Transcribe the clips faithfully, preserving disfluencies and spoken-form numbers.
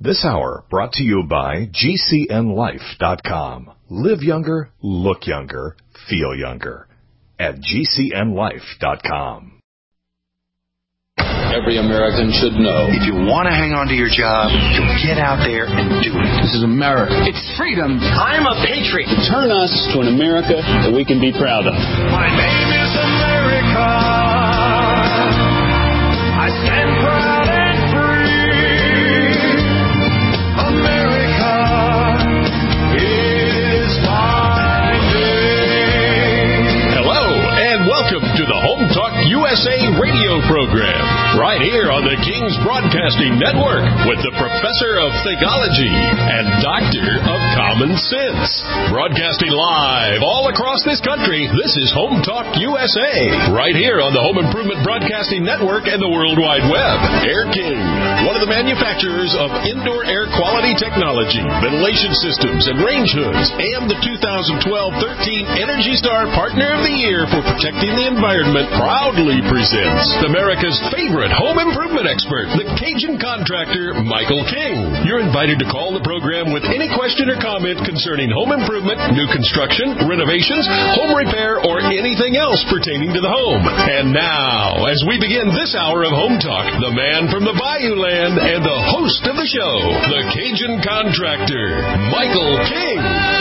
This hour brought to you by G C N life dot com. Live younger, look younger, feel younger at G C N life dot com. Every American should know. If you want to hang on to your job, you get out there and do it. This is America. It's freedom. I'm a patriot. Turn us to an America that we can be proud of. My name is America. I stand proud and free. America is my name. Hello, and welcome to the Home Talk U S A radio program, right here on the King's Broadcasting Network with the Professor of Thegology and Doctor of Common Sense. Broadcasting live all across this country, this is Home Talk U S A, right here on the Home Improvement Broadcasting Network and the World Wide Web. Air King, one of the manufacturers of indoor air quality technology, ventilation systems, and range hoods, and the two thousand twelve thirteen Energy Star Partner of the Year for protecting the environment, proudly presents America's favorite home improvement expert, the Cajun contractor, Michael King. You're invited to call the program with any question or comment concerning home improvement, new construction, renovations, home repair, or anything else pertaining to the home. And now, as we begin this hour of Home Talk, the man from the Bayou Land and the host of the show, the Cajun contractor, Michael King.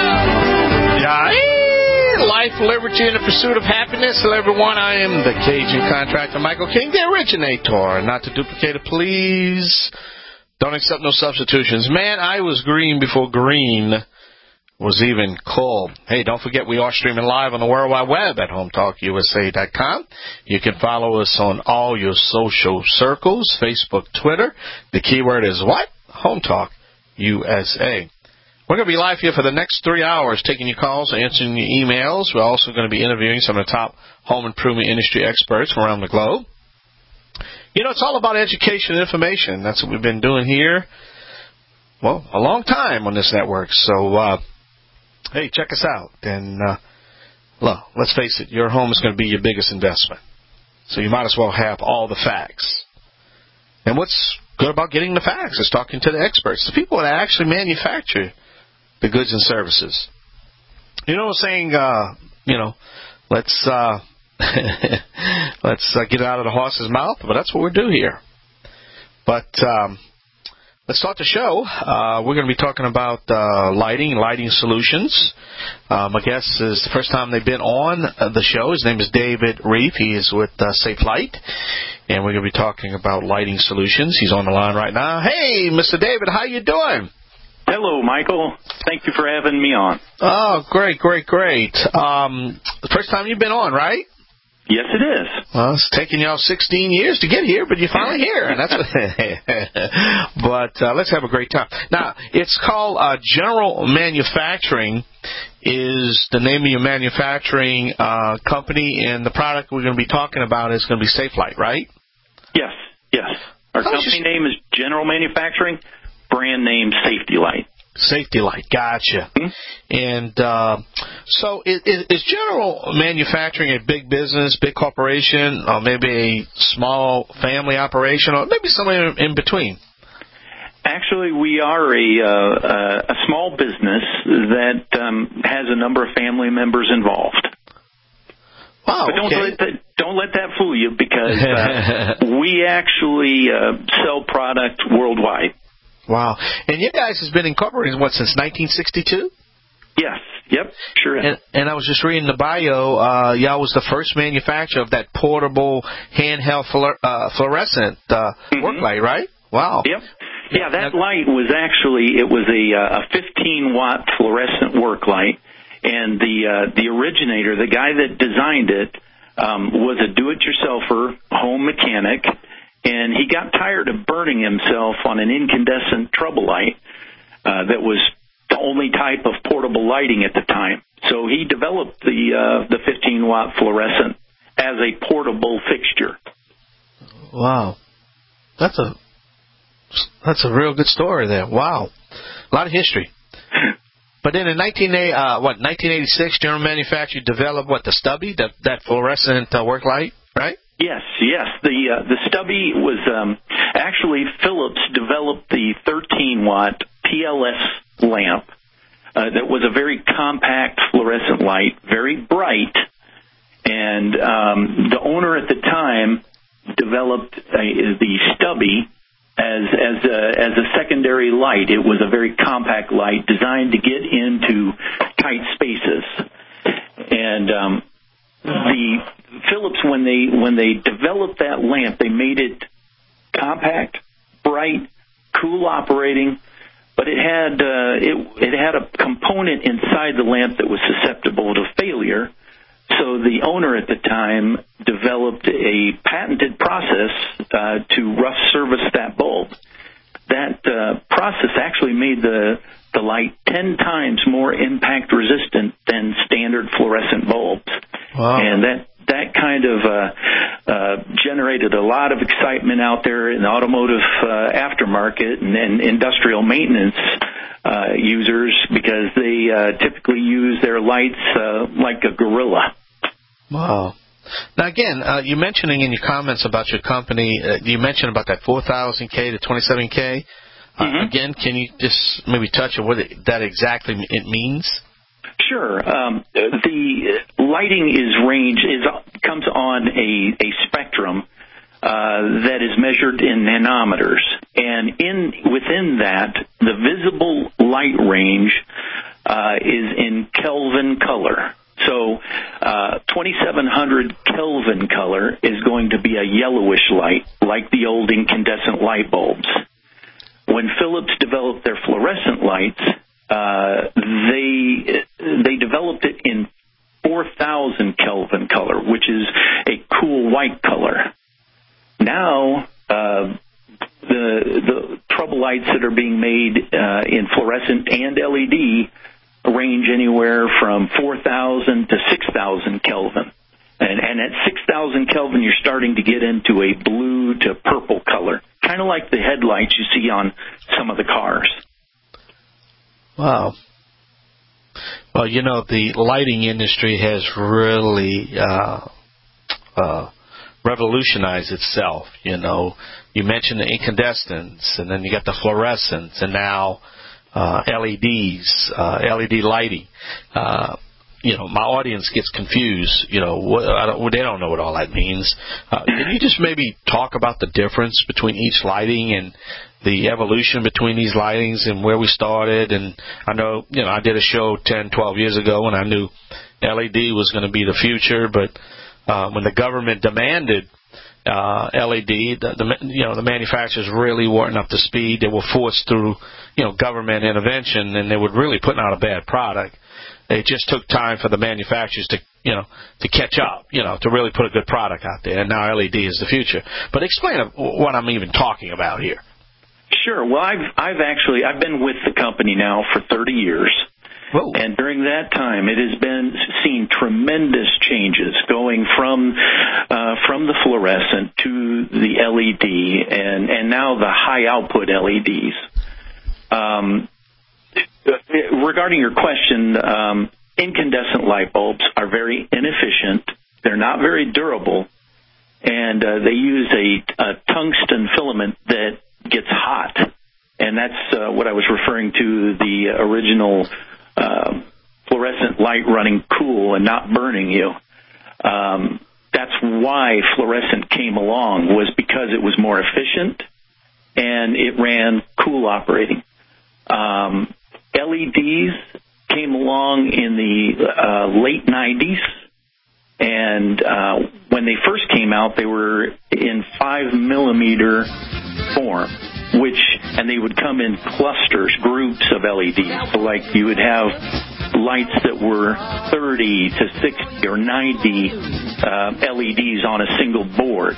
Yeah. Life, liberty, and the pursuit of happiness. Hello, everyone. I am the Cajun contractor, Michael King, the originator. Not to duplicate it, please. Don't accept no substitutions. Man, I was green before green was even cool. Hey, don't forget we are streaming live on the World Wide Web at home talk U S A dot com. You can follow us on all your social circles, Facebook, Twitter. The keyword is what? Home Talk U S A. We're going to be live here for the next three hours, taking your calls, answering your emails. We're also going to be interviewing some of the top home improvement industry experts from around the globe. You know, it's all about education and information. That's what we've been doing here, well, a long time on this network. So, uh, hey, check us out. And, uh, well, let's face it, your home is going to be your biggest investment. So you might as well have all the facts. And what's good about getting the facts is talking to the experts, the people that actually manufacture the goods and services. You know, saying, uh, you know, let's uh, let's uh, get it out of the horse's mouth, but that's what we do here. But um, let's start the show. Uh, we're going to be talking about uh, lighting, lighting solutions. Uh, my guest is the first time they've been on uh, the show. His name is David Reef. He is with uh, Safe Light, and we're going to be talking about lighting solutions. He's on the line right now. Hey, Mister David, how you doing? Hello, Michael. Thank you for having me on. Oh, great, great, great. Um, the first time you've been on, right? Yes, it is. Well, it's taken y'all sixteen years to get here, but you're finally here. And that's what but uh, let's have a great time. Now, it's called uh, General Manufacturing is the name of your manufacturing uh, company, and the product we're going to be talking about is going to be Safe Light, right? Yes, yes. Our oh, company just... name is General Manufacturing, brand name Safety Light. Safety Light, gotcha. Mm-hmm. And uh, so is, is General Manufacturing a big business, big corporation, or maybe a small family operation, or maybe somewhere in between? Actually, we are a, uh, a small business that um, has a number of family members involved. Wow, but don't, okay. let that, don't let that fool you, because uh, we actually uh, sell product worldwide. Wow. And you guys has been incorporated, what, since nineteen sixty-two? Yes. Yep. Sure is. And, and I was just reading the bio. Uh, y'all was the first manufacturer of that portable handheld fluor- uh, fluorescent uh, mm-hmm. work light, right? Wow. Yep. Yeah, that now, light was actually, it was a, a fifteen watt fluorescent work light. And the uh, the originator, the guy that designed it, um, was a do-it-yourselfer home mechanic. And he got tired of burning himself on an incandescent trouble light uh, that was the only type of portable lighting at the time. So he developed the uh, the fifteen watt fluorescent as a portable fixture. Wow, that's a that's a real good story there. Wow, a lot of history. But then in nineteen uh, what nineteen eighty-six, General Manufacturing developed what the Stubby, that that fluorescent uh, work light, right? Yes, yes. The uh, the Stubby was um, actually Philips developed the thirteen watt P L S lamp uh, that was a very compact fluorescent light, very bright, and um, the owner at the time developed a, the Stubby as as a, as a secondary light. It was a very compact light designed to get into tight spaces, and um, the Philips, when they when they developed that lamp, they made it compact, bright, cool operating, but it had uh, it it had a component inside the lamp that was susceptible to failure. So the owner at the time developed a patented process uh, to rough service that bulb. That uh, process actually made the the light ten times more impact resistant than standard fluorescent bulbs. Wow. And that that kind of uh, uh, generated a lot of excitement out there in the automotive uh, aftermarket and, and industrial maintenance uh, users, because they uh, typically use their lights uh, like a gorilla. Wow. Now, again, uh, you mentioning in your comments about your company, uh, you mentioned about that four thousand K to twenty-seven K. Uh, Mm-hmm. Again, can you just maybe touch on what it, that exactly it means? Sure. Um, the lighting is range is comes on a, a spectrum uh, that is measured in nanometers, and in within that, the visible light range uh, is in Kelvin color. So, uh, twenty-seven hundred Kelvin color is going to be a yellowish light, like the old incandescent light bulbs. When Philips developed their fluorescent lights, uh, they they developed it in four thousand Kelvin color, which is a cool white color. Now, uh, the the trouble lights that are being made uh, in fluorescent and L E D range anywhere from four thousand to six thousand Kelvin. And, and at six thousand Kelvin, you're starting to get into a blue to purple color, kind of like the headlights you see on some of the cars. Wow. Well, you know, the lighting industry has really uh, uh, revolutionized itself. You know, you mentioned the incandescents, and then you got the fluorescents, and now uh, L E Ds, uh, L E D lighting. Uh, you know, my audience gets confused. You know, what, I don't, they don't know what all that means. Uh, can you just maybe talk about the difference between each lighting and the evolution between these lightings and where we started? And I know, you know, I did a show ten, twelve years ago and I knew L E D was going to be the future, but uh, when the government demanded uh, L E D, the, the you know the manufacturers really weren't up to speed. They were forced through, you know, government intervention, and they were really putting out a bad product. It just took time for the manufacturers to, you know, to catch up, you know, to really put a good product out there. And now L E D is the future. But explain what I'm even talking about here. Sure. Well, I've I've actually I've been with the company now for thirty years. Whoa. And during that time, it has been seen tremendous changes going from uh, from the fluorescent to the L E D, and and now the high output L E Ds. Um, regarding your question, um, incandescent light bulbs are very inefficient. They're not very durable, and uh, they use a, a tungsten filament that gets hot, and that's uh, what I was referring to, the original uh, fluorescent light running cool and not burning you. Um, that's why fluorescent came along, was because it was more efficient and it ran cool operating. Um, L E Ds came along in the uh, late nineties, and uh, when they first came out, they were in five millimeter form, which, and they would come in clusters, groups of L E Ds. So like you would have lights that were thirty to sixty or ninety uh, L E Ds on a single board.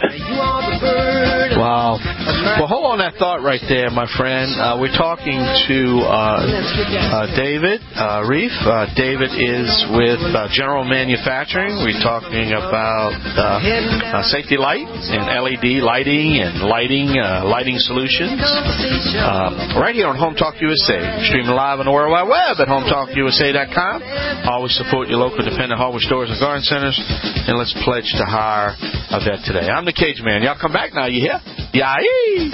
Wow. Well, hold on that thought right there, my friend. Uh, we're talking to uh, uh, David uh, Reef. Uh, David is with uh, General Manufacturing. We're talking about uh, uh, safety light and L E D lighting and lighting uh, lighting solutions. Uh, right here on Home Talk U S A. Streaming live on the World Wide Web at home talk u s a dot com. Always support your local independent hardware stores and garden centers. And let's pledge to hire a vet today. I'm the Cajun Man. Y'all come back now. You hear? Yay!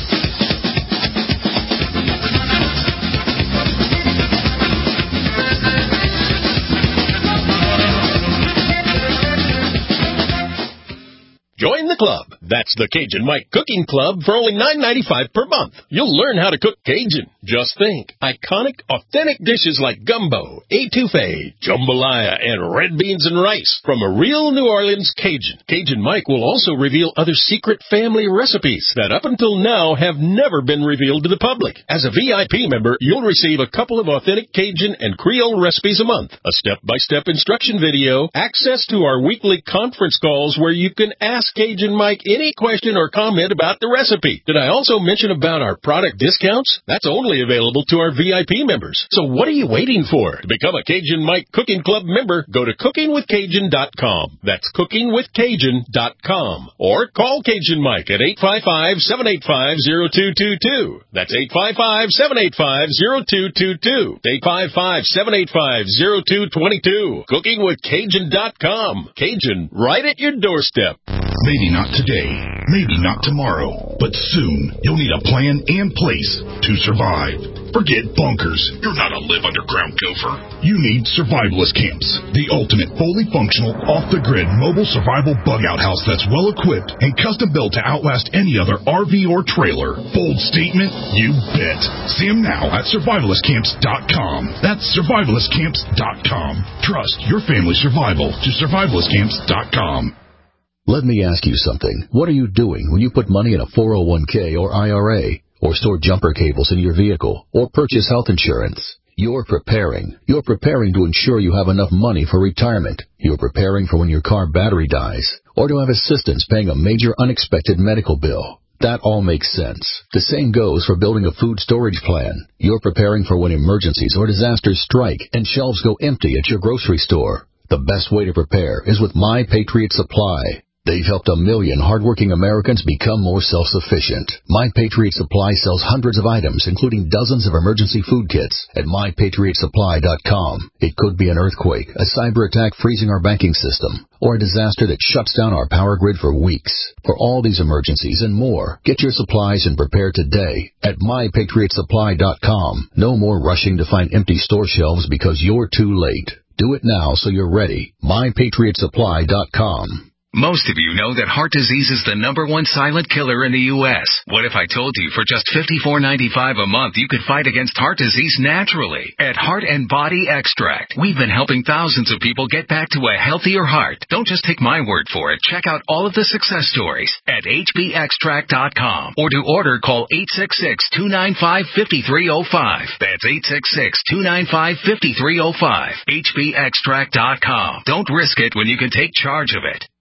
Join the club. That's the Cajun Mike Cooking Club for only nine ninety-five per month. You'll learn how to cook Cajun. Just think, iconic, authentic dishes like gumbo, etouffee, jambalaya, and red beans and rice from a real New Orleans Cajun. Cajun Mike will also reveal other secret family recipes that up until now have never been revealed to the public. As a V I P member, you'll receive a couple of authentic Cajun and Creole recipes a month, a step-by-step instruction video, access to our weekly conference calls where you can ask Cajun Mike any question or comment about the recipe. Did I also mention about our product discounts? That's only available to our V I P members. So what are you waiting for? To become a Cajun Mike Cooking Club member, go to cooking with cajun dot com. That's cooking with cajun dot com. Or call Cajun Mike at eight five five, seven eight five, zero two two two. That's eight five five, seven eight five, zero two two two. eight five five, seven eight five, zero two two two. cooking with cajun dot com. Cajun, right at your doorstep. Maybe not today, maybe not tomorrow, but soon you'll need a plan and place to survive. Forget bunkers. You're not a live underground gopher. You need survivalist camps, the ultimate fully functional, off-the-grid mobile survival bug-out house that's well-equipped and custom-built to outlast any other R V or trailer. Bold statement? You bet. See them now at survivalist camps dot com. That's survivalist camps dot com. Trust your family's survival to survivalist camps dot com. Let me ask you something. What are you doing when you put money in a four oh one k or I R A, or store jumper cables in your vehicle, or purchase health insurance? You're preparing. You're preparing to ensure you have enough money for retirement. You're preparing for when your car battery dies, or to have assistance paying a major unexpected medical bill. That all makes sense. The same goes for building a food storage plan. You're preparing for when emergencies or disasters strike and shelves go empty at your grocery store. The best way to prepare is with My Patriot Supply. They've helped a million hardworking Americans become more self-sufficient. My Patriot Supply sells hundreds of items, including dozens of emergency food kits, at my patriot supply dot com. It could be an earthquake, a cyber attack freezing our banking system, or a disaster that shuts down our power grid for weeks. For all these emergencies and more, get your supplies and prepare today at my patriot supply dot com. No more rushing to find empty store shelves because you're too late. Do it now so you're ready. my patriot supply dot com. Most of you know that heart disease is the number one silent killer in the U S What if I told you for just fifty-four ninety-five a month you could fight against heart disease naturally? At Heart and Body Extract, we've been helping thousands of people get back to a healthier heart. Don't just take my word for it. Check out all of the success stories at H B extract dot com. Or to order, call eight six six, two nine five, five three zero five. That's eight six six, two nine five, five three zero five. H B extract dot com. Don't risk it when you can take charge of it.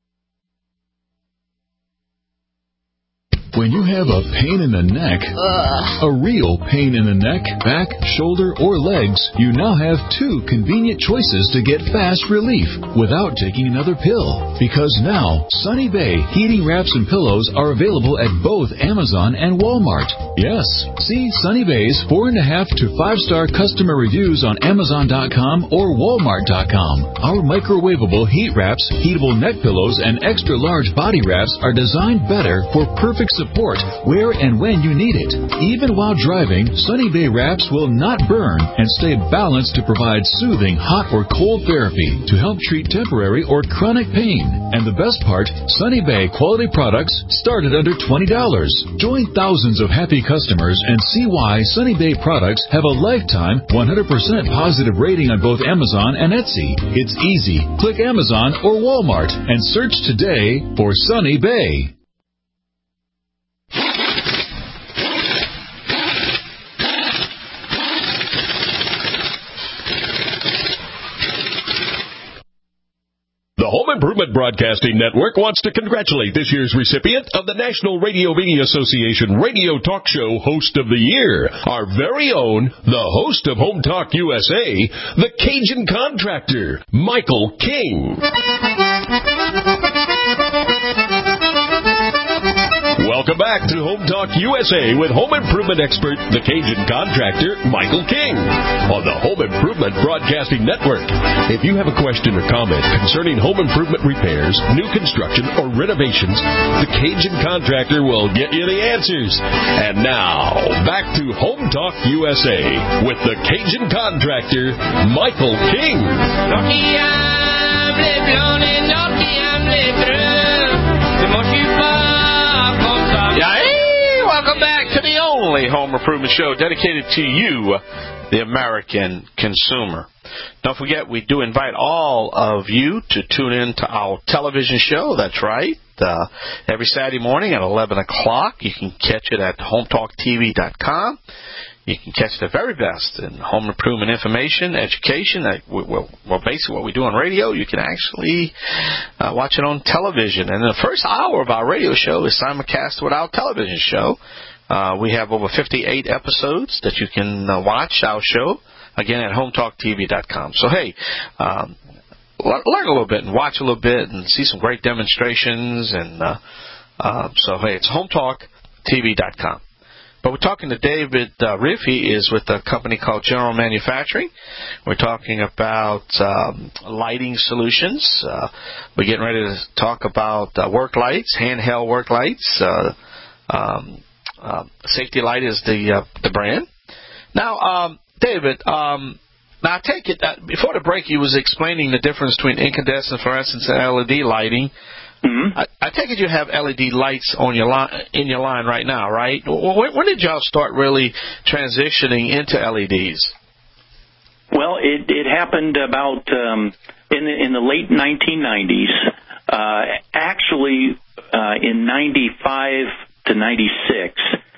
When you have a pain in the neck, a real pain in the neck, back, shoulder, or legs, you now have two convenient choices to get fast relief without taking another pill. Because now, Sunny Bay heating wraps and pillows are available at both Amazon and Walmart. Yes, see Sunny Bay's four and a half to five star customer reviews on Amazon dot com or Walmart dot com. Our microwavable heat wraps, heatable neck pillows, and extra large body wraps are designed better for perfect support where and when you need it. Even while driving, Sunny Bay wraps will not burn and stay balanced to provide soothing hot or cold therapy to help treat temporary or chronic pain. And the best part, Sunny Bay quality products start at under twenty dollars. Join thousands of happy customers and see why Sunny Bay products have a lifetime one hundred percent positive rating on both Amazon and Etsy. It's easy. Click Amazon or Walmart and search today for Sunny Bay. The Home Improvement Broadcasting Network wants to congratulate this year's recipient of the National Radio Media Association Radio Talk Show Host of the Year, our very own, the host of Home Talk U S A, the Cajun Contractor, Michael King. Welcome back to Home Talk U S A with home improvement expert, the Cajun contractor, Michael King, on the Home Improvement Broadcasting Network. If you have a question or comment concerning home improvement repairs, new construction, or renovations, the Cajun contractor will get you the answers. And now, back to Home Talk U S A with the Cajun contractor, Michael King. Welcome back to the only home improvement show dedicated to you, the American consumer. Don't forget, we do invite all of you to tune in to our television show. That's right. Uh, every Saturday morning at eleven o'clock. You can catch it at home talk t v dot com. You can catch the very best in home improvement information, education. Well, basically what we do on radio, you can actually uh, watch it on television. And the first hour of our radio show is simulcast with our television show. Uh, we have over fifty-eight episodes that you can uh, watch our show, again, at home talk t v dot com. So, hey, um, learn a little bit and watch a little bit and see some great demonstrations. And uh, uh, so, hey, it's home talk t v dot com. But we're talking to David uh, Riff. He is with a company called General Manufacturing. We're talking about um, lighting solutions. Uh, we're getting ready to talk about uh, work lights, handheld work lights. Uh, um, uh, Safety Light is the uh, the brand. Now, um, David, um, now I take it that before the break you was explaining the difference between incandescent, fluorescence, and L E D lighting. Mm-hmm. I, I take it you have L E D lights on your line, in your line right now, right? When, when did y'all start really transitioning into L E Ds? Well, it, it happened about um, in, the, in the late nineteen nineties. Uh, actually, uh, in ninety-five to ninety-six,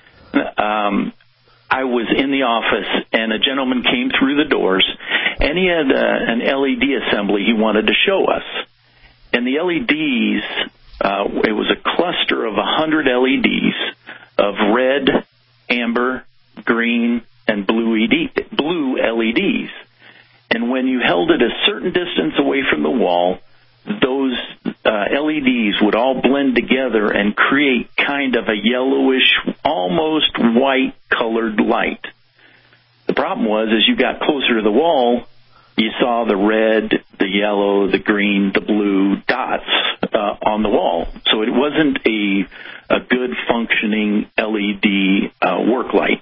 um, I was in the office, and a gentleman came through the doors, and he had uh, an L E D assembly he wanted to show us. And the L E Ds, uh, it was a cluster of one hundred L E Ds of red, amber, green, and blue, E D, blue L E Ds. And when you held it a certain distance away from the wall, those uh, L E Ds would all blend together and create kind of a yellowish, almost white-colored light. The problem was, as you got closer to the wall, you saw the red, the yellow, the green, the blue dots uh, on the wall. So it wasn't a, a good functioning L E D uh, work light.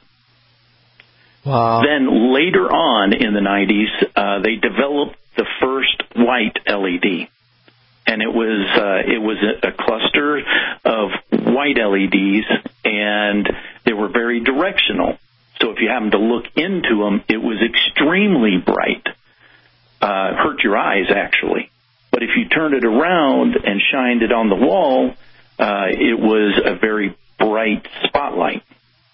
Wow. Then later on in the nineties, uh, they developed the first white L E D. And it was uh, it was a, a cluster of white L E Ds, and they were very directional. So if you happened to look into them, it was extremely bright. Uh, hurt your eyes, actually. But if you turned it around and shined it on the wall, uh, it was a very bright spotlight.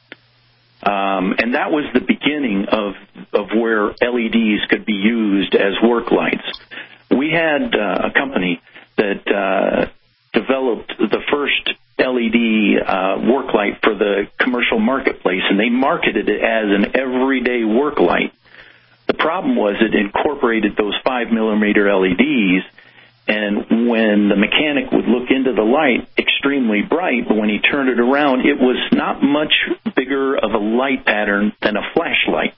Um, and that was the beginning of, of where L E Ds could be used as work lights. We had uh, a company that uh, developed the first L E D uh, work light for the commercial marketplace, and they marketed it as an everyday work light. The problem was it incorporated those five millimeter L E Ds, and when the mechanic would look into the light, extremely bright, but when he turned it around, it was not much bigger of a light pattern than a flashlight.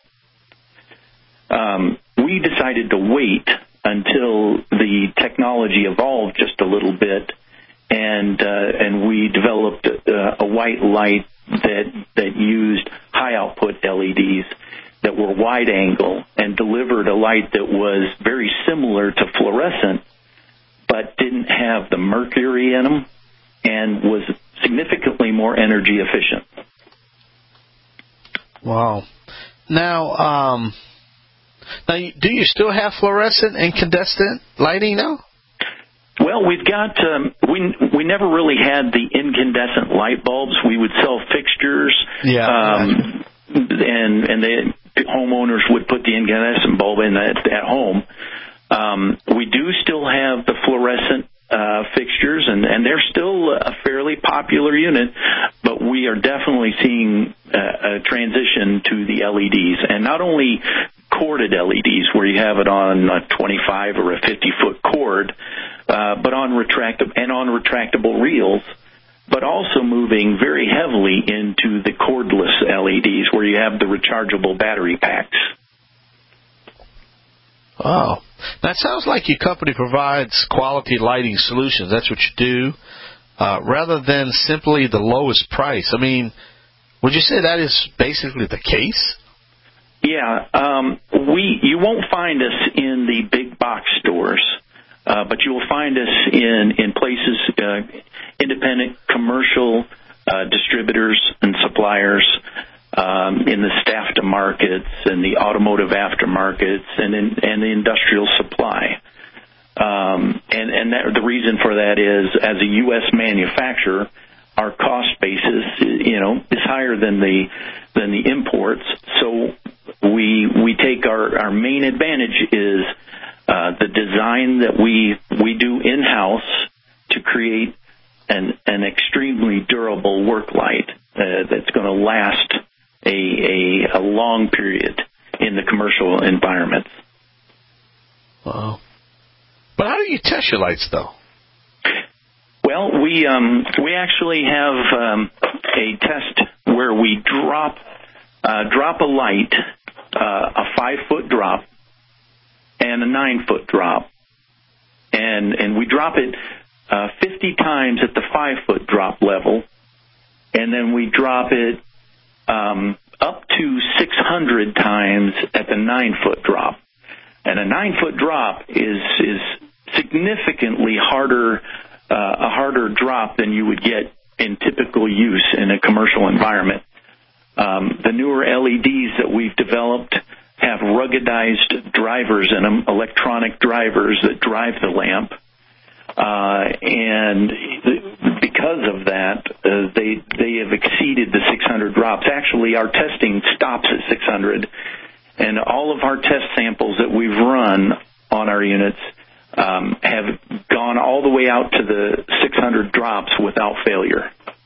Um, we decided to wait until the technology evolved just a little bit, and uh, and we developed uh, a white light that that used high output L E Ds that were wide angle and delivered a light that was very similar to fluorescent, but didn't have the mercury in them and was significantly more energy efficient. Wow. Now, um, now, do you still have fluorescent and incandescent lighting now? Well, we've got, um, we we never really had the incandescent light bulbs. We would sell fixtures, yeah, um, and and the homeowners would put the incandescent bulb in at, at home. Um, we do still have the fluorescent uh, fixtures, and, and they're still a fairly popular unit, but we are definitely seeing a, a transition to the L E Ds, and not only corded L E Ds where you have it on a twenty-five or a fifty foot cord, uh, but on retractable and on retractable reels but also moving very heavily into the cordless L E Ds where you have the rechargeable battery packs. Oh, that sounds like your company provides quality lighting solutions. That's what you do, uh, rather than simply the lowest price. I mean, would you say that is basically the case? Yeah, um, we you won't find us in the big box stores, uh, but you will find us in in places, uh, independent commercial uh, distributors and suppliers. Um, in the staff to markets and the automotive aftermarkets and in, and the industrial supply. Um, and and that, the reason for that is, as a U S manufacturer, our cost basis, you know, is higher than the than the imports. So we we take our, our main advantage is uh, the design that we we do in house to create an an extremely durable work light uh, that's going to last A, a a long period in the commercial environment. Wow. But how do you test your lights, though? Well, we um, we actually have um, a test where we drop uh, drop a light, uh, a five foot drop, and a nine foot drop, and and we drop it uh, fifty times at the five foot drop level, and then we drop it Um, up to six hundred times at the nine-foot drop. And a nine-foot drop is is significantly harder, uh, a harder drop than you would get in typical use in a commercial environment. Um, the newer L E Ds that we've developed have ruggedized drivers in them, electronic drivers that drive the lamp. Uh, and because of that, uh, they they have exceeded the six hundred drops. Actually, our testing stops at six hundred, and all of our test samples that we've run on our units um, have gone all the way out to the six hundred drops without failure.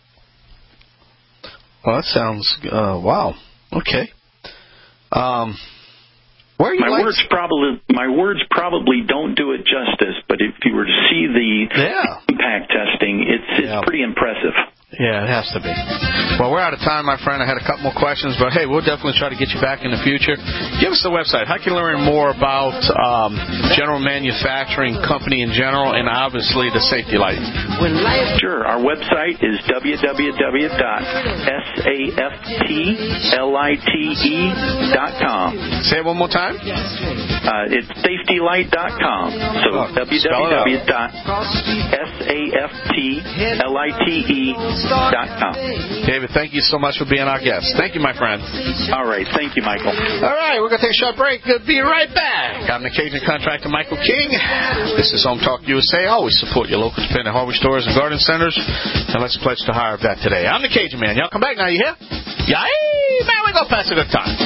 Well, that sounds uh, wow. Okay. Um, Where are you my lights? words probably my words probably don't do it justice, but if you were to see the yeah. impact testing, it's it's yeah. pretty impressive. Yeah, it has to be. Well, we're out of time, my friend. I had a couple more questions, but hey, we'll definitely try to get you back in the future. Give us the website. How can you learn more about um, general manufacturing company in general, and obviously the safety light? Sure. Our website is w w w dot safety dot com. Say it one more time. Uh, it's safety light dot com. So oh, w w w dot safety dot com. David, thank you so much for being our guest. Thank you, my friend. All right. Thank you, Michael. All right. We're going to take a short break. We'll be right back. I'm the Cajun contractor, Michael King. This is Home Talk U S A. Always support your local independent hardware stores and garden centers. And let's pledge to hire that today. I'm the Cajun man. Y'all come back now. You hear? Yeah. Man, we go pass a good time.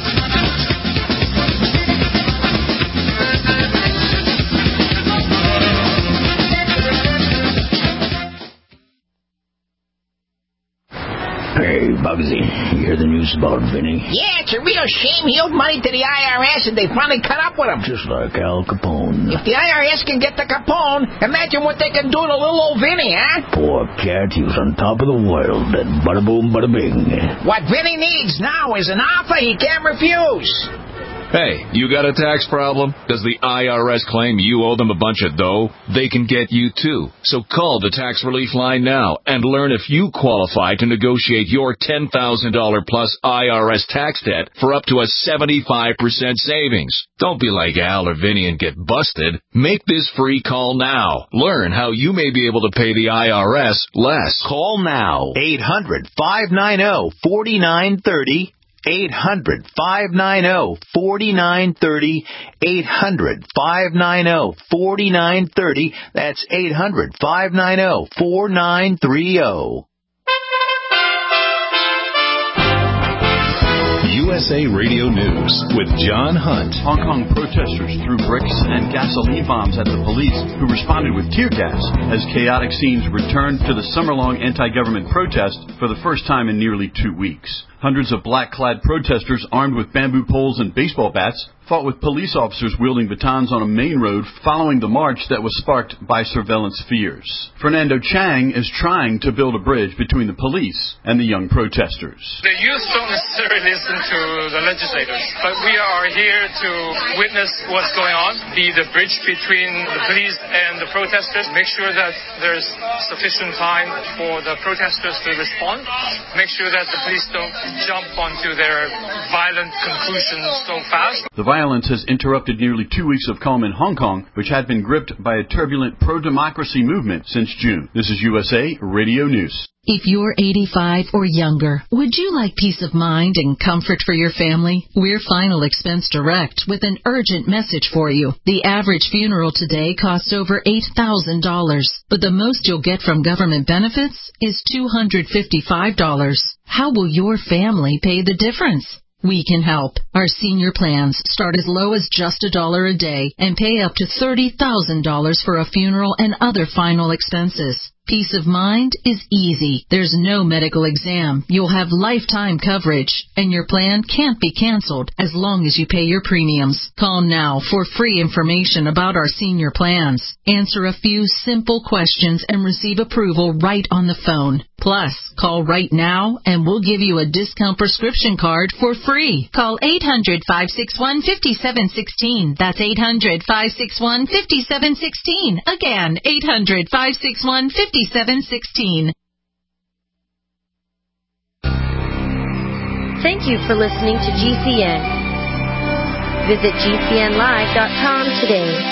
Hey, Bugsy, you hear the news about Vinny? Yeah, it's a real shame he owed money to the I R S and they finally caught up with him. Just like Al Capone. If the I R S can get the Capone, imagine what they can do to little old Vinny, huh? Poor cat, he was on top of the world, and bada boom, bada bing. What Vinny needs now is an offer he can't refuse. Hey, you got a tax problem? Does the I R S claim you owe them a bunch of dough? They can get you too. So call the Tax Relief Line now and learn if you qualify to negotiate your ten thousand dollars plus I R S tax debt for up to a seventy-five percent savings. Don't be like Al or Vinny and get busted. Make this free call now. Learn how you may be able to pay the I R S less. Call now. eight hundred, five nine zero, four nine three zero. eight hundred, five nine zero, four nine three zero. eight hundred, five nine zero, four nine three zero. That's eight hundred, five nine zero, four nine three zero. U S A Radio News with John Hunt. Hong Kong protesters threw bricks and gasoline bombs at the police, who responded with tear gas as chaotic scenes returned to the summer-long anti-government protest for the first time in nearly two weeks. Hundreds of black-clad protesters armed with bamboo poles and baseball bats fought with police officers wielding batons on a main road following the march that was sparked by surveillance fears. Fernando Chang is trying to build a bridge between the police and the young protesters. The youth don't necessarily listen to the legislators, but we are here to witness what's going on, be the bridge between the police and the protesters, make sure that there's sufficient time for the protesters to respond, make sure that the police don't jump onto their violent conclusions so fast. The violence has interrupted nearly two weeks of calm in Hong Kong, which had been gripped by a turbulent pro-democracy movement since June. This is U S A Radio News. If you're eighty-five or younger, would you like peace of mind and comfort for your family? We're Final Expense Direct with an urgent message for you. The average funeral today costs over eight thousand dollars, but the most you'll get from government benefits is two hundred fifty-five dollars. How will your family pay the difference? We can help. Our senior plans start as low as just a dollar a day and pay up to thirty thousand dollars for a funeral and other final expenses. Peace of mind is easy. There's no medical exam. You'll have lifetime coverage, and your plan can't be canceled as long as you pay your premiums. Call now for free information about our senior plans. Answer a few simple questions and receive approval right on the phone. Plus, call right now and we'll give you a discount prescription card for free. Call eight hundred, five six one, five seven one six. That's eight hundred, five six one, five seven one six. Again, eight hundred, five six one, five seven one six. Thank you for listening to G C N. Visit G C N live dot com today.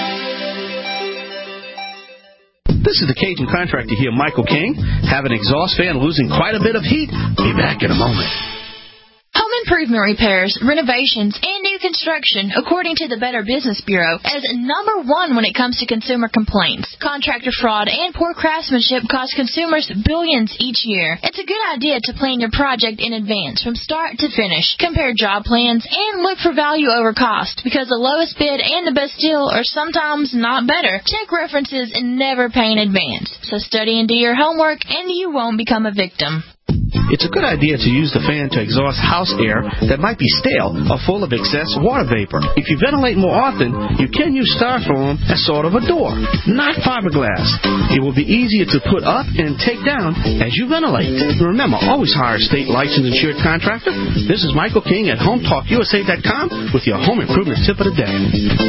This is the Cajun Contractor here, Michael King. Have an exhaust fan losing quite a bit of heat? Be back in a moment. Home improvement repairs, renovations, and new construction, according to the Better Business Bureau, as number one when it comes to consumer complaints. Contractor fraud and poor craftsmanship cost consumers billions each year. It's a good idea to plan your project in advance from start to finish. Compare job plans and look for value over cost, because the lowest bid and the best deal are sometimes not better. Check references and never pay in advance. So study and do your homework, and you won't become a victim. It's a good idea to use the fan to exhaust house air that might be stale or full of excess water vapor. If you ventilate more often, you can use styrofoam as sort of a door, not fiberglass. It will be easier to put up and take down as you ventilate. Remember, always hire a state licensed insured contractor. This is Michael King at home talk U S A dot com with your home improvement tip of the day.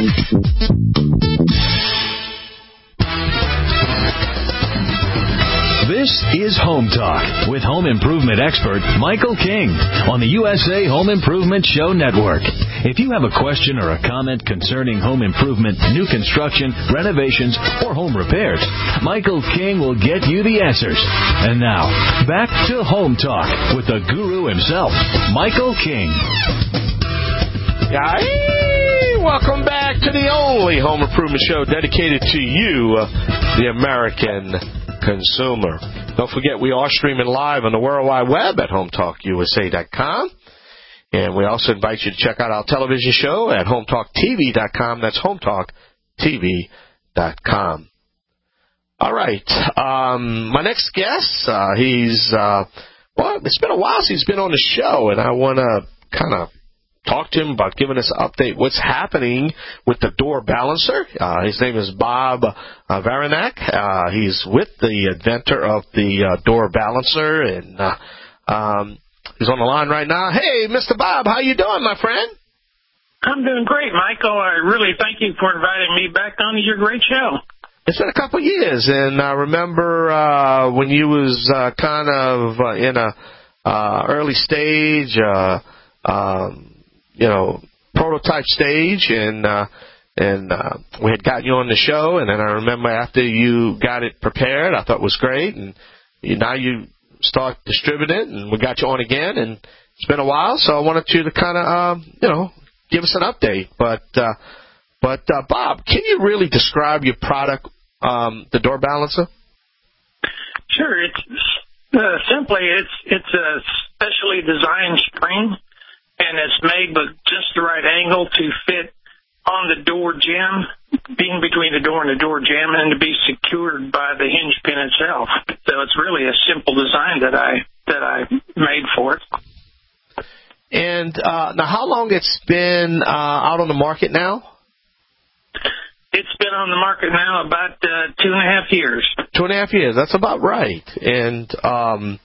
This is Home Talk with home improvement expert Michael King on the U S A Home Improvement Show Network. If you have a question or a comment concerning home improvement, new construction, renovations, or home repairs, Michael King will get you the answers. And now, back to Home Talk with the guru himself, Michael King. Yay! Welcome back to the only home improvement show dedicated to you, the American consumer. Don't forget, we are streaming live on the World Wide Web at home talk U S A dot com. And we also invite you to check out our television show at home talk T V dot com. That's home talk T V dot com. All right. Um, my next guest, uh, he's, uh, well, it's been a while since he's been on the show, and I want to kind of talk to him about giving us an update what's happening with the door balancer. Uh, his name is Bob uh, Varanak. Uh, he's with the inventor of the uh, door balancer, and uh, um, he's on the line right now. Hey, Mister Bob, how you doing, my friend? I'm doing great, Michael. I really thank you for inviting me back onto your great show. It's been a couple of years, and I remember uh, when you was uh, kind of uh, in a uh, early stage, uh, um, you know, prototype stage, and uh, and uh, we had gotten you on the show, and then I remember after you got it prepared, I thought it was great, and you, now you start distributing it, and we got you on again, and it's been a while, so I wanted you to kind of, um, you know, give us an update. But, uh, but uh, Bob, can you really describe your product, um, the door balancer? Sure. It's uh, simply it's it's a specially designed spring, and it's made with just the right angle to fit on the door jamb, being between the door and the door jamb, and to be secured by the hinge pin itself. So it's really a simple design that I that I made for it. And uh, now, how long it's been uh, out on the market now? It's been on the market now about uh, two and a half years. Two and a half years. That's about right. And um,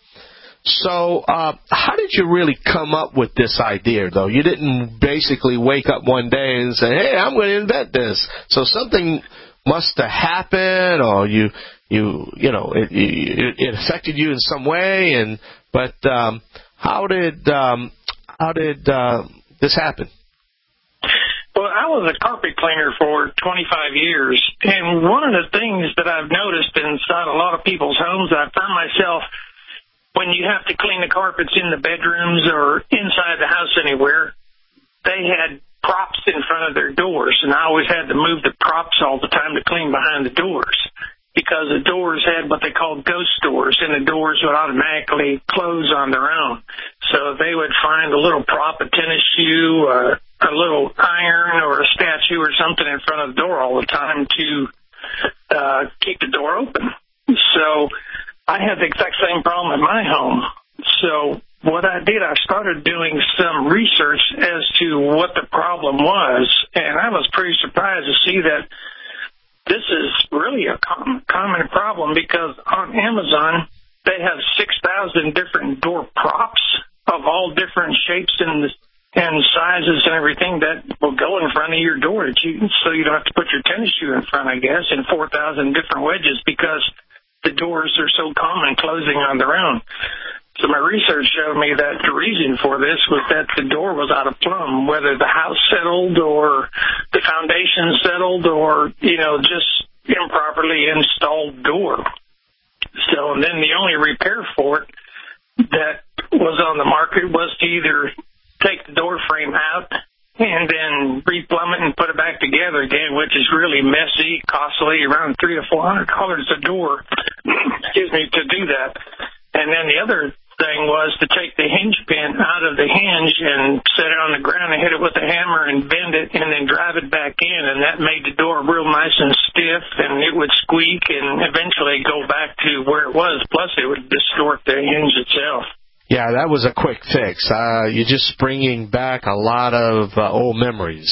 so uh, how did you really come up with this idea, though? You didn't basically wake up one day and say, hey, I'm going to invent this. So something must have happened, or you, you, you know, it, it, it affected you in some way. And but um, how did um, how did uh, this happen? Well, I was a carpet cleaner for twenty-five years, and one of the things that I've noticed inside a lot of people's homes, I found myself, when you have to clean the carpets in the bedrooms or inside the house anywhere, they had props in front of their doors, and I always had to move the props all the time to clean behind the doors, because the doors had what they called ghost doors, and the doors would automatically close on their own. So they would find a little prop, a tennis shoe, uh, a little iron or a statue or something in front of the door all the time to uh, keep the door open. So I had the exact same problem in my home. So what I did, I started doing some research as to what the problem was, and I was pretty surprised to see that this is really a com- common problem, because on Amazon they have six thousand different door props of all different shapes and and sizes and everything that will go in front of your door, that you, so you don't have to put your tennis shoe in front, I guess, and four thousand different wedges, because the doors are so common closing on their own. So my research showed me that the reason for this was that the door was out of plumb, whether the house settled or the foundation settled or, you know, just improperly installed door. So and then the only repair for it that was on the market was to either take the door frame out and then replumb it and put it back together again, which is really messy, costly, around three to four hundred dollars a door. Excuse me, to do that. And then the other thing was to take the hinge pin out of the hinge and set it on the ground and hit it with a hammer and bend it and then drive it back in, and that made the door real nice and stiff, and it would squeak and eventually go back to where it was. Plus, it would distort the hinge itself. Yeah, that was a quick fix. Uh, you're just bringing back a lot of uh, old memories.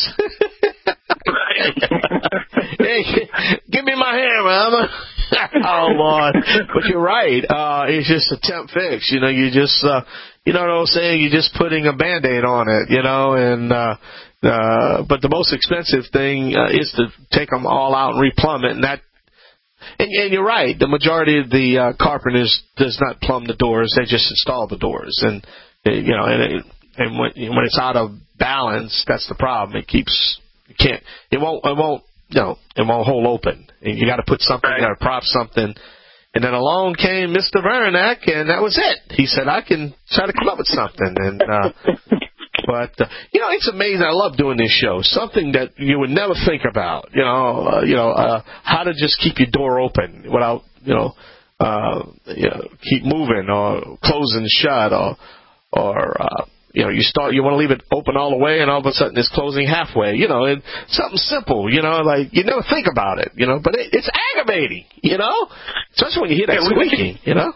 Hey, give me my hammer. Oh, Lord. But you're right. Uh, it's just a temp fix. You know, you just, uh, you know what I'm saying? You're just putting a Band-Aid on it, you know, and, uh, uh, but the most expensive thing uh, is to take them all out and replumb it, and that, and, and you're right. The majority of the uh, carpenters does not plumb the doors; they just install the doors, and you know, and, it, and when, when it's out of balance, that's the problem. It keeps, it can't, it won't, it won't, you know, it won't hold open. And you got to put something, you got to prop something. And then along came Mister Veranek, and that was it. He said, I can try to come up with something. And uh, but uh, you know, it's amazing. I love doing this show. Something that you would never think about. You know, uh, you know, uh, how to just keep your door open without, you know, uh, you know, keep moving or closing shut, or or uh, you know, you start, you want to leave it open all the way, and all of a sudden it's closing halfway. You know, and something simple. You know, like you never think about it. You know, but it, it's aggravating. You know, especially when you hear that yeah, squeaking. You know,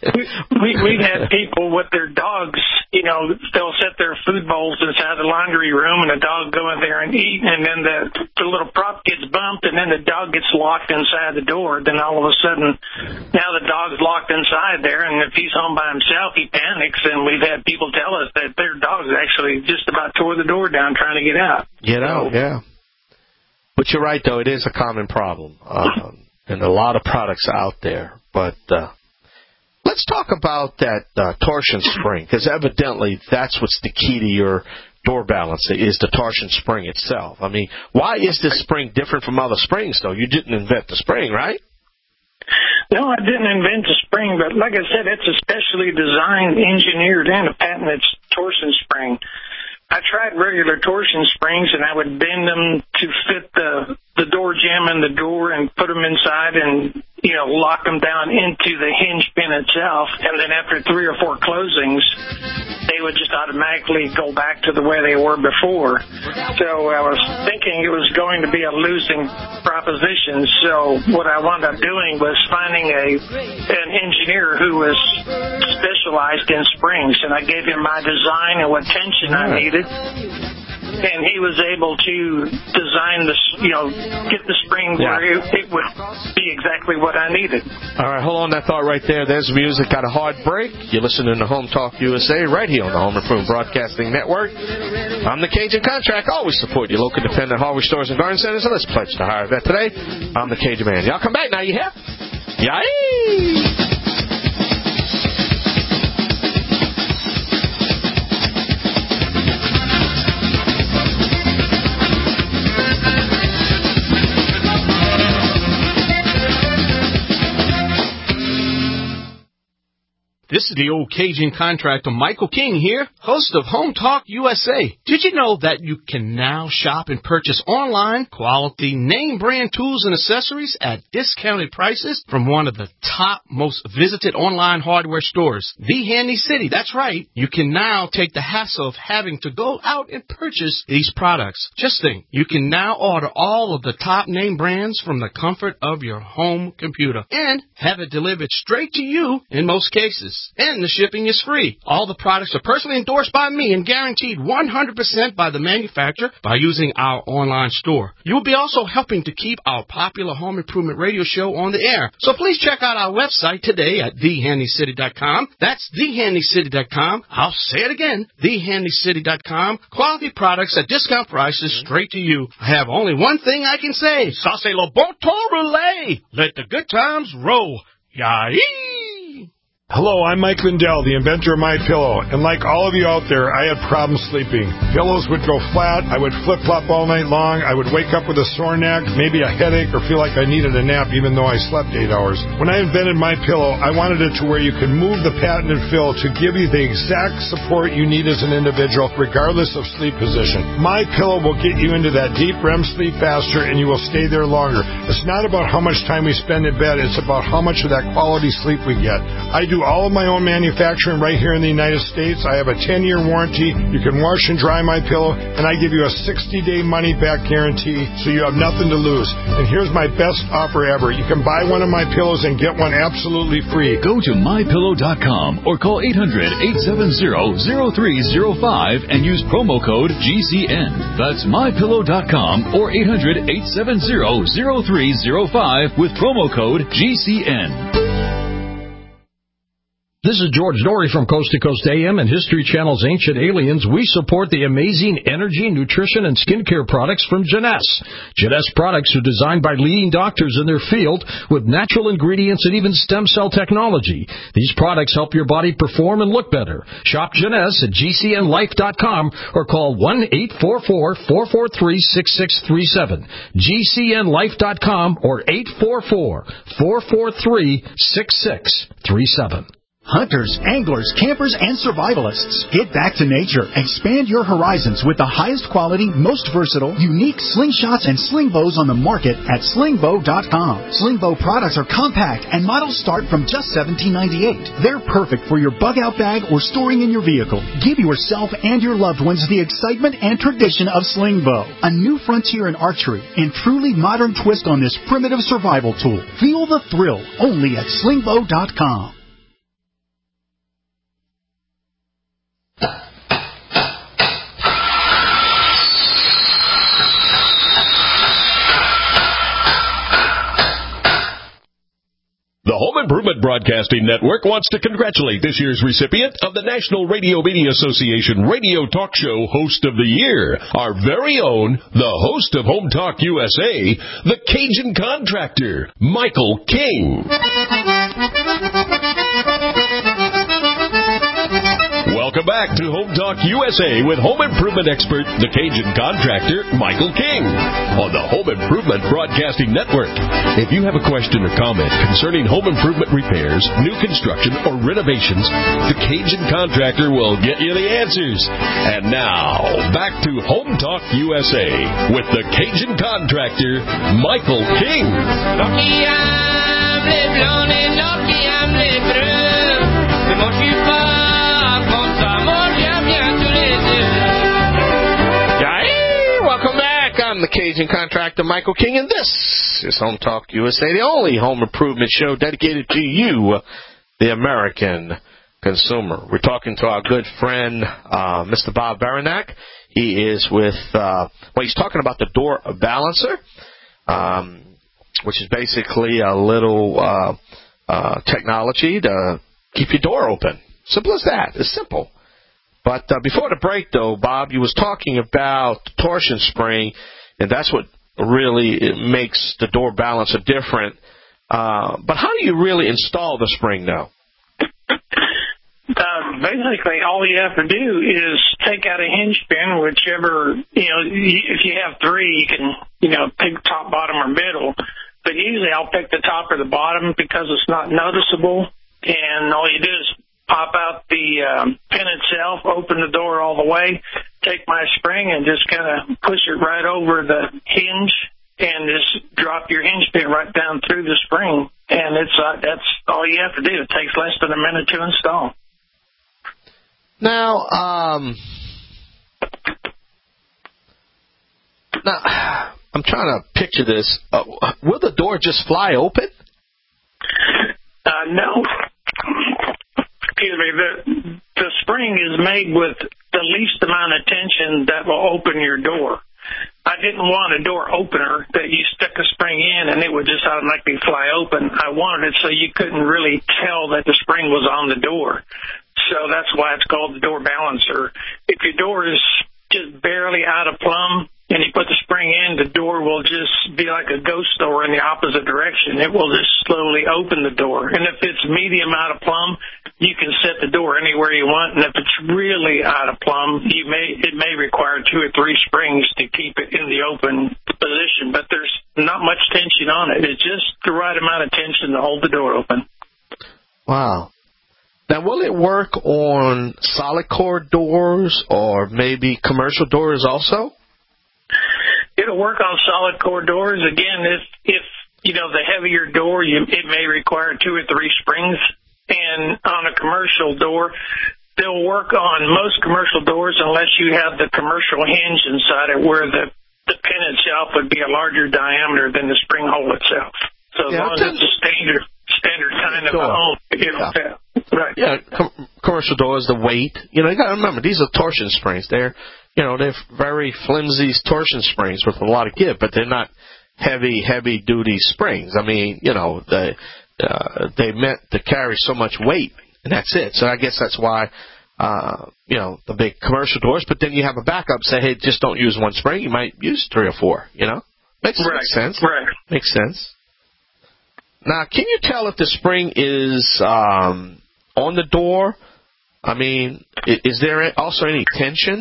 we we had people with their dogs. You know, they'll set their food bowls inside the laundry room, and the dog go in there and eat, and then the the little prop gets bumped, and then the dog gets locked inside the door. Then all of a sudden, now the dog's locked inside there, and if he's home by himself, he panics. And we've had people tell us that their dogs actually just about tore the door down trying to get out. Get out, so, yeah. But you're right, though. It is a common problem, um, and a lot of products out there. But uh, let's talk about that uh, torsion spring, because evidently that's what's the key to your door balance, is the torsion spring itself. I mean, why is this spring different from other springs, though? You didn't invent the spring, right? No, I didn't invent the spring, but like I said, it's a specially designed, engineered, and a patented torsion spring. I tried regular torsion springs, and I would bend them to fit the the door jamb in the door and put them inside and you know, lock them down into the hinge pin itself, and then after three or four closings, they would just automatically go back to the way they were before. So I was thinking it was going to be a losing proposition. So what I wound up doing was finding a an engineer who was specialized in springs, and I gave him my design and what tension I needed. And he was able to design the, you know, get the spring where Yeah. it, it would be exactly what I needed. All right, hold on that thought right there. There's music. Got a hard break. You're listening to Home Talk U S A right here on the Home Improvement Broadcasting Network. I'm the Cajun Contract. Always support your local independent hardware stores and garden centers. And let's pledge to hire a vet today. I'm the Cajun Man. Y'all come back now. You hear? Yay! This is the old Cajun contractor, Michael King here, host of Home Talk U S A. Did you know that you can now shop and purchase online quality name brand tools and accessories at discounted prices from one of the top most visited online hardware stores, The Handy City? That's right. You can now take the hassle of having to go out and purchase these products. Just think, you can now order all of the top name brands from the comfort of your home computer and have it delivered straight to you in most cases. And the shipping is free. All the products are personally endorsed by me and guaranteed one hundred percent by the manufacturer by using our online store. You will be also helping to keep our popular home improvement radio show on the air. So please check out our website today at the handy city dot com. That's the handy city dot com. I'll say it again, the handy city dot com. Quality products at discount prices straight to you. I have only one thing I can say. Ça c'est le bon temps roulé. Let the good times roll. Yay! Hello, I'm Mike Lindell, the inventor of My Pillow, and like all of you out there, I had problems sleeping. Pillows would go flat, I would flip-flop all night long, I would wake up with a sore neck, maybe a headache, or feel like I needed a nap even though I slept eight hours. When I invented My Pillow, I wanted it to where you could move the patented fill to give you the exact support you need as an individual, regardless of sleep position. My Pillow will get you into that deep R E M sleep faster, and you will stay there longer. It's not about how much time we spend in bed, it's about how much of that quality sleep we get. I do all of my own manufacturing right here in the United States. I have a ten-year warranty. You can wash and dry My Pillow, and I give you a sixty-day money-back guarantee, so you have nothing to lose. And here's my best offer ever. You can buy one of my pillows and get one absolutely free. Go to my pillow dot com or call eight hundred, eight seven zero, zero three zero five and use promo code G C N. That's my pillow dot com or eight hundred, eight seven zero, zero three zero five with promo code G C N. This is George Dory from Coast to Coast A M and History Channel's Ancient Aliens. We support the amazing energy, nutrition, and skincare products from Jeunesse. Jeunesse products are designed by leading doctors in their field with natural ingredients and even stem cell technology. These products help your body perform and look better. Shop Jeunesse at G C N life dot com or call one eight four four, four four three, six six three seven. G C N life dot com or eight four four, four four three, six six three seven. Hunters, anglers, campers, and survivalists. Get back to nature. Expand your horizons with the highest quality, most versatile, unique slingshots and sling bows on the market at sling bow dot com. Sling bow products are compact and models start from just seventeen ninety-eight. They're perfect for your bug out bag or storing in your vehicle. Give yourself and your loved ones the excitement and tradition of sling bow. A new frontier in archery and truly modern twist on this primitive survival tool. Feel the thrill only at sling bow dot com. The Home Improvement Broadcasting Network wants to congratulate this year's recipient of the National Radio Media Association Radio Talk Show Host of the Year, our very own, the host of Home Talk U S A, the Cajun Contractor, Michael King. Welcome back to Home Talk U S A with home improvement expert, the Cajun Contractor, Michael King, on the Home Improvement Broadcasting Network. If you have a question or comment concerning home improvement repairs, new construction, or renovations, the Cajun Contractor will get you the answers. And now, back to Home Talk U S A with the Cajun Contractor, Michael King. Lucky I'm blé blanc, les nord qui aiment les bleus. Ne m'en suis pas comme ça, mange bien bien tous les deux. Yay! Welcome back. I'm the Cajun contractor Michael King, and this is Home Talk U S A, the only home improvement show dedicated to you, the American consumer. We're talking to our good friend, uh, Mister Bob Beranek. He is with, uh, well, he's talking about the door balancer, um, which is basically a little uh, uh, technology to keep your door open. Simple as that. It's simple. But uh, before the break, though, Bob, you was talking about the torsion spring, and that's what really it makes the door balancer different. Uh, but how do you really install the spring, though? Uh, basically, all you have to do is take out a hinge pin, whichever, you know, if you have three, you can, you know, pick top, bottom, or middle. But usually I'll pick the top or the bottom because it's not noticeable. And all you do is pop out the um, pin itself, open the door all the way, take my spring and just kind of push it right over the hinge and just drop your hinge pin right down through the spring. And it's uh, that's all you have to do. It takes less than a minute to install. Now, um, now I'm trying to picture this. Uh, will the door just fly open? Uh, no. Excuse me. The, the spring is made with the least amount of tension that will open your door. I didn't want a door opener that you stuck a spring in and it would just automatically fly open. I wanted it so you couldn't really tell that the spring was on the door. So that's why it's called the door balancer. If your door is just barely out of plumb and you put the spring in, the door will just be like a ghost door in the opposite direction. It will just slowly open the door. And if it's medium out of plumb, you can set the door anywhere you want. And if it's really out of plumb, you may it may require two or three springs to keep it in the open position. But there's not much tension on it. It's just the right amount of tension to hold the door open. Wow. Now, will it work on solid core doors or maybe commercial doors also? It'll work on solid core doors. Again, if, if you know, the heavier door, you, it may require two or three springs. And on a commercial door, they'll work on most commercial doors unless you have the commercial hinge inside it where the, the pin itself would be a larger diameter than the spring hole itself. So as yeah, long as it's a standard standard kind of a home, it'll yeah. fit. Right. Yeah, com- commercial doors, the weight. You know, you got to remember, these are torsion springs. They're, you know, they're very flimsy torsion springs with a lot of give, but they're not heavy, heavy-duty springs. I mean, you know, they, uh, they meant to carry so much weight, and that's it. So I guess that's why, uh, you know, the big commercial doors, but then you have a backup, say, hey, just don't use one spring. You might use three or four, you know? Makes, right. makes sense. Right. Makes sense. Now, can you tell if the spring is um, on the door? I mean, is there also any tension?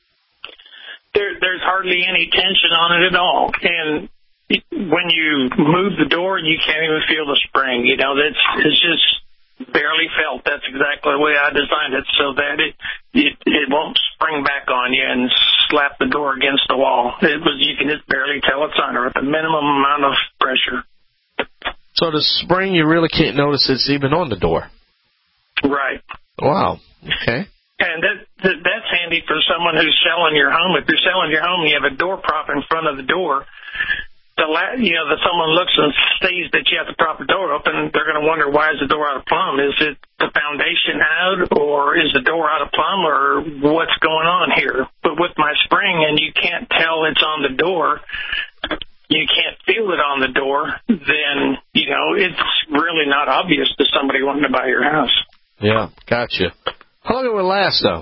There, there's hardly any tension on it at all. And when you move the door, you can't even feel the spring. You know, that's it's just barely felt. That's exactly the way I designed it, so that it it, it won't spring back on you and slap the door against the wall. It was you can just barely tell it's under at the minimum amount of pressure. So the spring, you really can't notice it's even on the door. Right. Wow. Okay. And that, that that's handy for someone who's selling your home. If you're selling your home and you have a door prop in front of the door, the la- you know, that someone looks and sees that you have the proper door open, they're going to wonder, why is the door out of plumb? Is it the foundation out, or is the door out of plumb, or what's going on here? But with my spring, and you can't tell it's on the door, you can't feel it on the door, then, you know, it's really not obvious to somebody wanting to buy your house. Yeah, gotcha. How long will it last, though?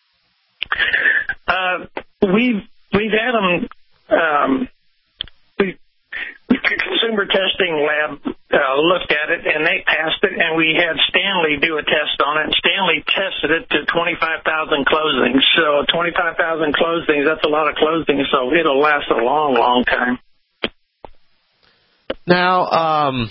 Uh, we've, we've had them, um, we, the consumer testing lab uh, looked at it, and they passed it, and we had Stanley do a test on it, and Stanley tested it to twenty-five thousand closings. So twenty-five thousand closings, that's a lot of closings, so it'll last a long, long time. Now, um,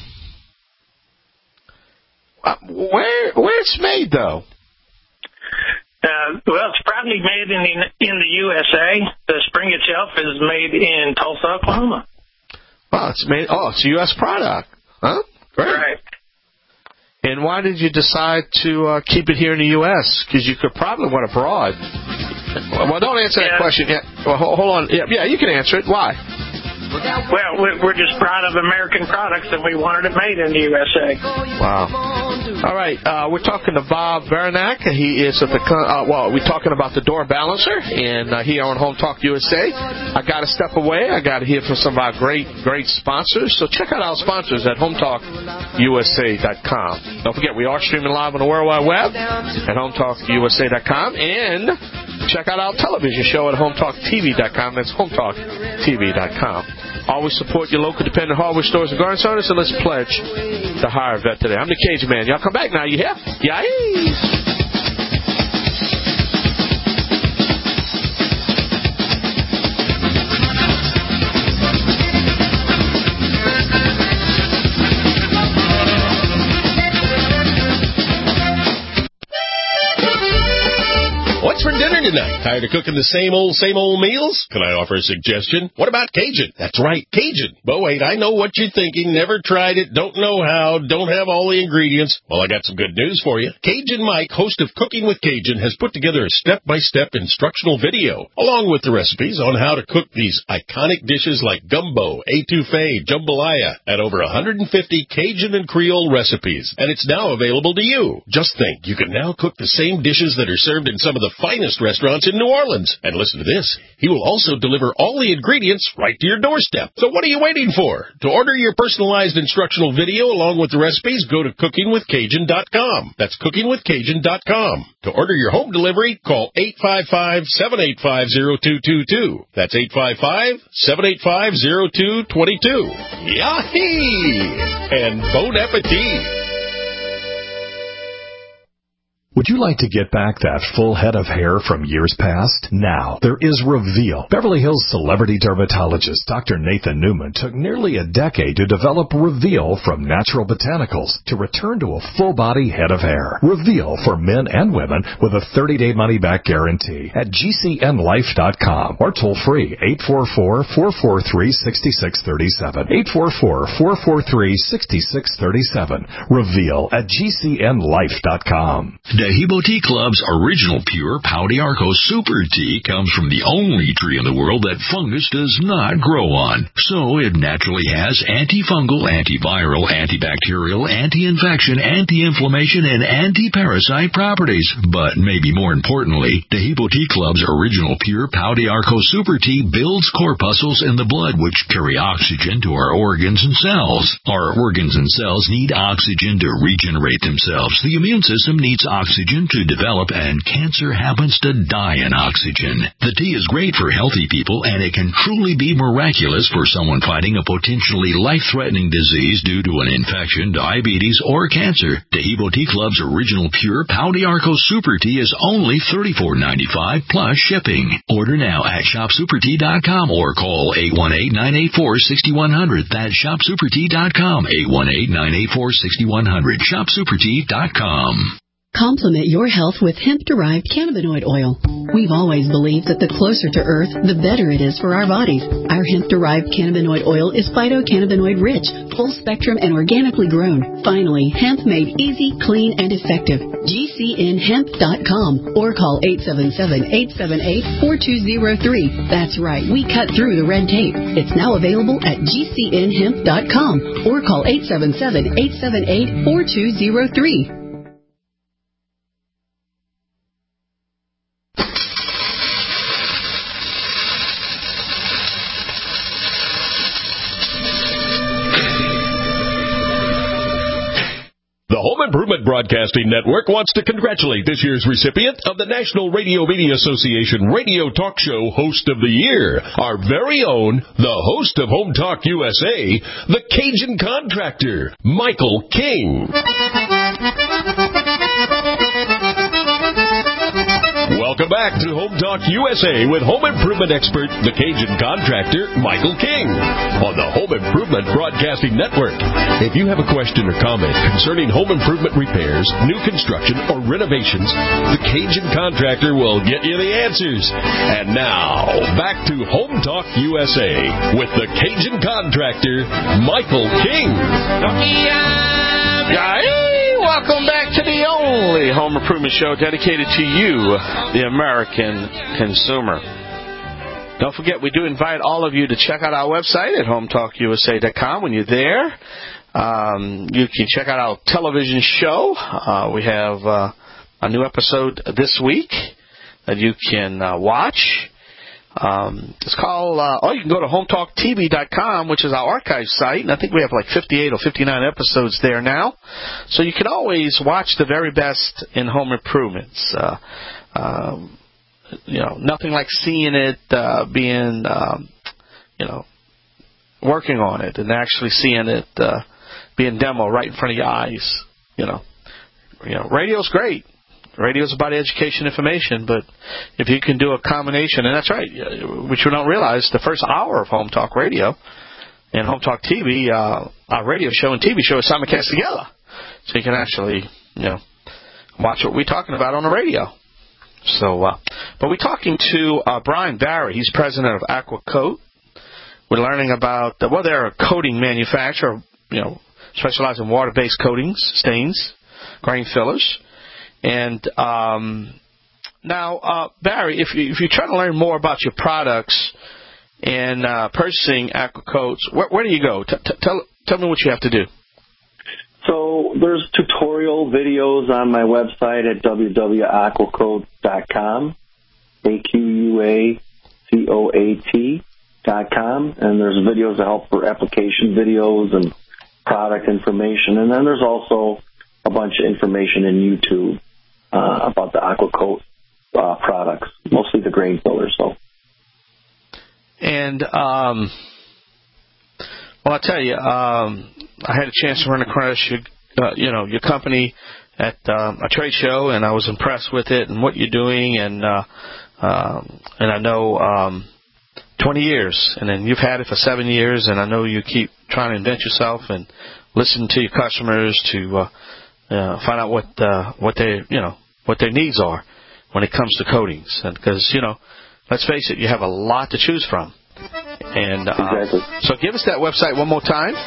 where where it's made though? Uh, well, it's proudly made in the in the U S A. The spring itself is made in Tulsa, Oklahoma. Well, it's made. Oh, it's a U S product, huh? Right. And why did you decide to uh, keep it here in the U S? Because you could probably went abroad. Well, don't answer that yeah. question yet. Well, hold on. Yeah, yeah, you can answer it. Why? Well, we're just proud of American products, and we wanted it made in the U S A. Wow. All right, uh, we're talking to Bob Veranak. He is at the, uh, well, we're talking about the door balancer, and uh, here on Home Talk U S A. I got to step away. I got to hear from some of our great, great sponsors. So check out our sponsors at home talk U S A dot com. Don't forget, we are streaming live on the World Wide Web at home talk U S A dot com, and check out our television show at home talk T V dot com. That's home talk T V dot com. Always support your local dependent hardware stores and garden centers, and let's pledge to hire a vet today. I'm the Cajun Man. Y'all come back now. You hear? Yay! What's for dinner tonight? Tired of cooking the same old, same old meals? Can I offer a suggestion? What about Cajun? That's right, Cajun. But wait, I know what you're thinking. Never tried it, don't know how, don't have all the ingredients. Well, I got some good news for you. Cajun Mike, host of Cooking with Cajun, has put together a step-by-step instructional video, along with the recipes on how to cook these iconic dishes like gumbo, etouffee, jambalaya, and over one hundred fifty Cajun and Creole recipes. And it's now available to you. Just think, you can now cook the same dishes that are served in some of the finest restaurants in New Orleans. And listen to this. He will also deliver all the ingredients right to your doorstep. So what are you waiting for? To order your personalized instructional video along with the recipes, go to cooking with Cajun dot com. That's cooking with Cajun dot com. To order your home delivery, call eight five five, seven eight five, zero two two two. That's eight five five, seven eight five, zero two two two. Yahee! And bon appetit! Would you like to get back that full head of hair from years past? Now, there is Reveal. Beverly Hills celebrity dermatologist Doctor Nathan Newman took nearly a decade to develop Reveal from natural botanicals to return to a full-body head of hair. Reveal for men and women with a thirty-day money-back guarantee at G C N life dot com or toll-free eight four four, four four three, six six three seven. eight four four, four four three, six six three seven. Reveal at G C N life dot com. Dehibo Tea Club's original pure Pau d'Arco Super Tea comes from the only tree in the world that fungus does not grow on. So it naturally has antifungal, antiviral, antibacterial, anti-infection, anti-inflammation, and anti-parasite properties. But maybe more importantly, Dehibo Tea Club's original pure Pau d'Arco Super Tea builds corpuscles in the blood which carry oxygen to our organs and cells. Our organs and cells need oxygen to regenerate themselves. The immune system needs oxygen Oxygen to develop, and cancer happens to die in oxygen. The tea is great for healthy people, and it can truly be miraculous for someone fighting a potentially life-threatening disease due to an infection, diabetes, or cancer. Dehibo Tea Club's original pure Pau d'Arco Super Tea is only thirty-four ninety-five plus shipping. Order now at shop super tea dot com or call eight one eight, nine eight four, six one zero zero. That's shop super tea dot com, eight one eight, nine eight four, six one zero zero. shop super tea dot com. Complement your health with hemp-derived cannabinoid oil. We've always believed that the closer to Earth, the better it is for our bodies. Our hemp-derived cannabinoid oil is phytocannabinoid-rich, full-spectrum, and organically grown. Finally, hemp made easy, clean, and effective. G C N hemp dot com or call eight seven seven, eight seven eight, four two zero three. That's right, we cut through the red tape. It's now available at G C N hemp dot com or call eight seven seven, eight seven eight, four two zero three. The Home Improvement Broadcasting Network wants to congratulate this year's recipient of the National Radio Media Association Radio Talk Show Host of the Year, our very own, the host of Home Talk U S A, the Cajun Contractor, Michael King. Welcome back to Home Talk U S A with home improvement expert, the Cajun contractor, Michael King, on the Home Improvement Broadcasting Network. If you have a question or comment concerning home improvement repairs, new construction, or renovations, the Cajun contractor will get you the answers. And now, back to Home Talk U S A with the Cajun contractor, Michael King. Hey, welcome back to the only home improvement show dedicated to you, the American consumer. Don't forget, we do invite all of you to check out our website at home talk u s a dot com. When you're there, um, you can check out our television show. Uh, we have uh, a new episode this week that you can uh, watch. Um, it's called, uh, oh, you can go to home talk t v dot com, which is our archive site, and I think we have like fifty-eight or fifty-nine episodes there now. So you can always watch the very best in home improvements. Uh, um, you know, nothing like seeing it uh, being, um, you know, working on it and actually seeing it uh, being demoed right in front of your eyes. You know, you know, radio's great. Radio's about education, information, but if you can do a combination, and that's right, which you don't realize, the first hour of Home Talk Radio and Home Talk T V, uh, our radio show and T V show is simulcast together. So you can actually, you know, watch what we're talking about on the radio. So, uh, but we're talking to uh, Brian Barry. He's president of Aquacoat. We're learning about, uh, well, they're a coating manufacturer, you know, specialized in water-based coatings, stains, grain fillers. And um, now, uh, Barry, if, you, if you're trying to learn more about your products and uh, purchasing Aquacoats, where, where do you go? T- t- tell, tell me what you have to do. So there's tutorial videos on my website at w w w dot aquacoat dot com, A Q U A C O A T dot com, and there's videos that help for application videos and product information. And then there's also a bunch of information in YouTube uh, about the Aquacoat uh, products, mostly the grain fillers. So. And, um, well, I'll tell you, um, I had a chance to run across your, uh, you know, your company at um, a trade show, and I was impressed with it and what you're doing. And uh, um, and I know um, twenty years, and then you've had it for seven years, and I know you keep trying to invent yourself and listen to your customers to uh, uh, find out what uh, what they you know what their needs are when it comes to coatings. And because you know, let's face it, you have a lot to choose from. And uh, exactly. So give us that website one more time.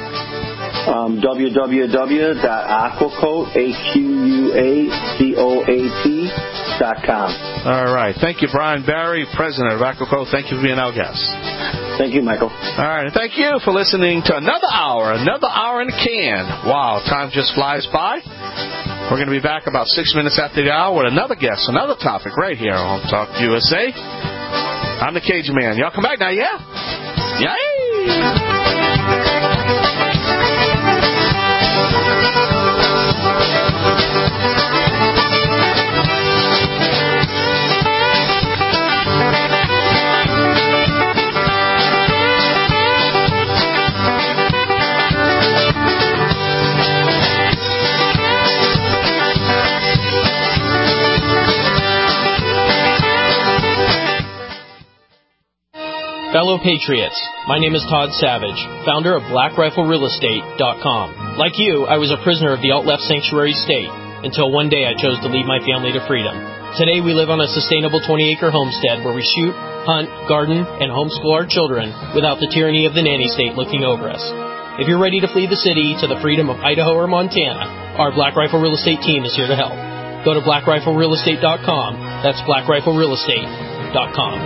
Um, w w w dot aquacoat, A Q U A C O A T dot com. All right. Thank you, Brian Barry, president of Aquacoat. Thank you for being our guest. Thank you, Michael. All right. And thank you for listening to another hour, another hour in the can. Wow, time just flies by. We're going to be back about six minutes after the hour with another guest, another topic right here on Talk U S A. I'm the Cajun Man. Y'all come back now, yeah? Yay! Fellow Patriots, my name is Todd Savage, founder of Black Rifle Real Estate dot com. Like you, I was a prisoner of the alt-left sanctuary state until one day I chose to lead my family to freedom. Today we live on a sustainable twenty-acre homestead where we shoot, hunt, garden, and homeschool our children without the tyranny of the nanny state looking over us. If you're ready to flee the city to the freedom of Idaho or Montana, our Black Rifle Real Estate team is here to help. Go to Black Rifle Real Estate dot com. That's Black Rifle Real Estate dot com.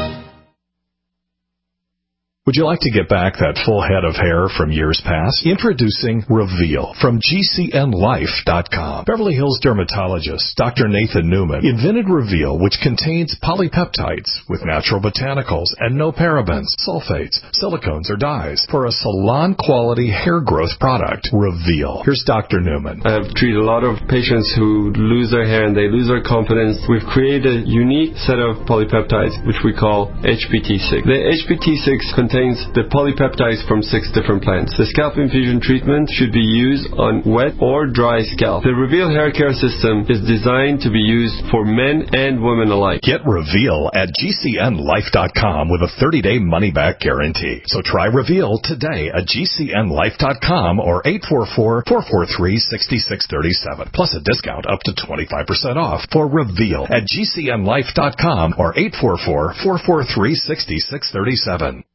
Would you like to get back that full head of hair from years past? Introducing Reveal from G C N life dot com. Beverly Hills dermatologist Doctor Nathan Newman invented Reveal, which contains polypeptides with natural botanicals and no parabens, sulfates, silicones, or dyes for a salon-quality hair growth product. Reveal. Here's Doctor Newman. I have treated a lot of patients who lose their hair and they lose their confidence. We've created a unique set of polypeptides, which we call H P T six. The H P T six contains contains the polypeptides from six different plants. The scalp infusion treatment should be used on wet or dry scalp. The Reveal hair care system is designed to be used for men and women alike. Get Reveal at G C N life dot com with a thirty-day money-back guarantee. So try Reveal today at G C N life dot com or eight four four, four four three, six six three seven. Plus a discount up to twenty-five percent off for Reveal at G C N life dot com or eight four four, four four three, six six three seven.